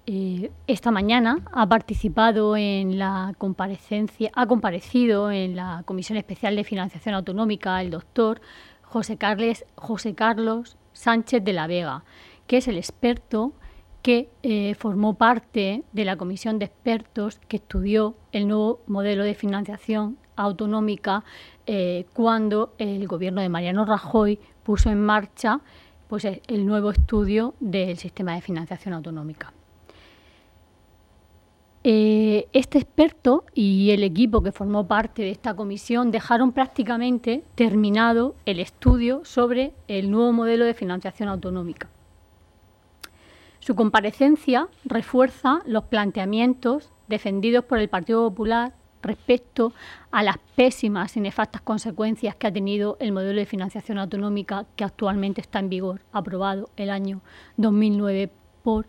esta mañana ha participado en la comparecencia, ha comparecido en la Comisión Especial de Financiación Autonómica el doctor José Carlos Sánchez de la Vega, que es el experto que formó parte de la comisión de expertos que estudió el nuevo modelo de financiación autonómica cuando el gobierno de Mariano Rajoy puso en marcha pues, el nuevo estudio del sistema de financiación autonómica. Este experto y el equipo que formó parte de esta comisión dejaron prácticamente terminado el estudio sobre el nuevo modelo de financiación autonómica. Su comparecencia refuerza los planteamientos defendidos por el Partido Popular respecto a las pésimas y nefastas consecuencias que ha tenido el modelo de financiación autonómica que actualmente está en vigor, aprobado el año 2009 por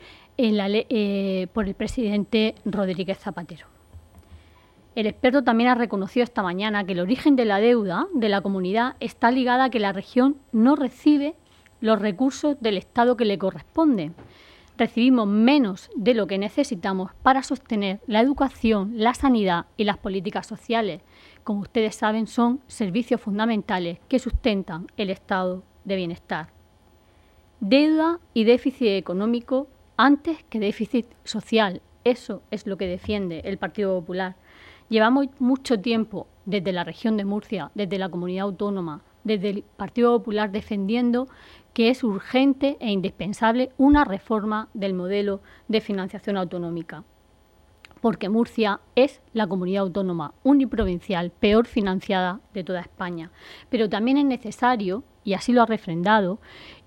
el presidente Rodríguez Zapatero. El experto también ha reconocido esta mañana que el origen de la deuda de la comunidad está ligada a que la región no recibe los recursos del Estado que le corresponden. Recibimos menos de lo que necesitamos para sostener la educación, la sanidad y las políticas sociales. Como ustedes saben, son servicios fundamentales que sustentan el estado de bienestar. Deuda y déficit económico antes que déficit social. Eso es lo que defiende el Partido Popular. Llevamos mucho tiempo desde la región de Murcia, desde la comunidad autónoma, desde el Partido Popular defendiendo que es urgente e indispensable una reforma del modelo de financiación autonómica, porque Murcia es la comunidad autónoma uniprovincial peor financiada de toda España. Pero también es necesario, y así lo ha refrendado,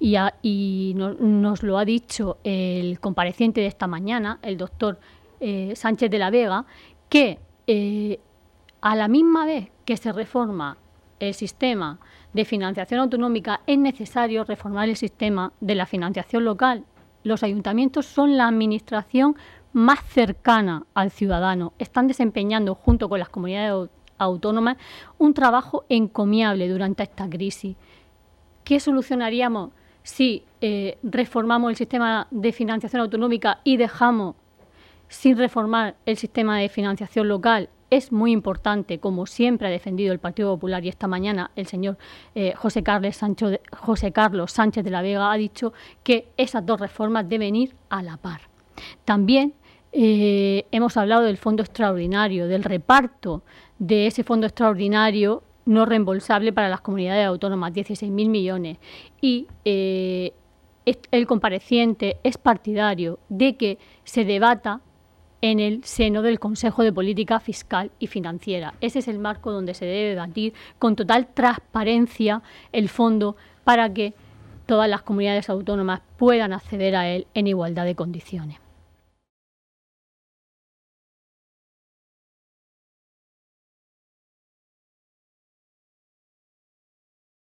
y nos lo ha dicho el compareciente de esta mañana, el doctor Sánchez de la Vega, que a la misma vez que se reforma el sistema de financiación autonómica, es necesario reformar el sistema de la financiación local. Los ayuntamientos son la administración más cercana al ciudadano. Están desempeñando, junto con las comunidades autónomas, un trabajo encomiable durante esta crisis. ¿Qué solucionaríamos si reformamos el sistema de financiación autonómica y dejamos sin reformar el sistema de financiación local? Es muy importante, como siempre ha defendido el Partido Popular, y esta mañana el señor José Carlos Sánchez de la Vega ha dicho que esas dos reformas deben ir a la par. También hemos hablado del fondo extraordinario, del reparto de ese fondo extraordinario no reembolsable para las comunidades autónomas, 16.000 millones. Y el compareciente es partidario de que se debata en el seno del Consejo de Política Fiscal y Financiera. Ese es el marco donde se debe debatir con total transparencia el fondo para que todas las comunidades autónomas puedan acceder a él en igualdad de condiciones.